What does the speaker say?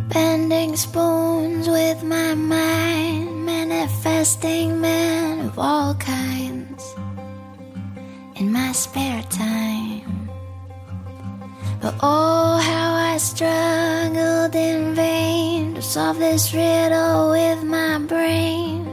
bending spoons with my mind, manifesting men of all kinds in my spare time. But oh, how I struggled in vain to solve this riddle with my brain.